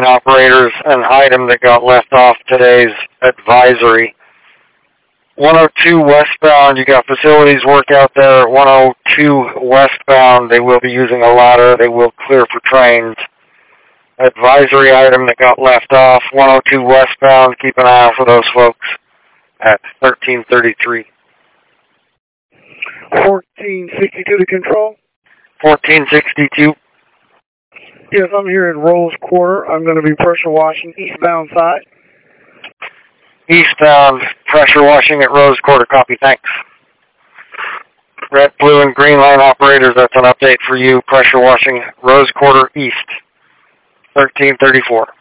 operators, an item that got left off today's advisory. 102 westbound, you got facilities work out there. 102 westbound, they will be using a ladder. They will clear for trains. Advisory item that got left off. 102 westbound, keep an eye out for those folks at 1333. 1462 to control. 1462. Yes, I'm here in Rose Quarter. I'm going to be pressure washing eastbound side. Eastbound, pressure washing at Rose Quarter. Copy, thanks. Red, blue, and green line operators, that's an update for you. Pressure washing Rose Quarter East, 1334.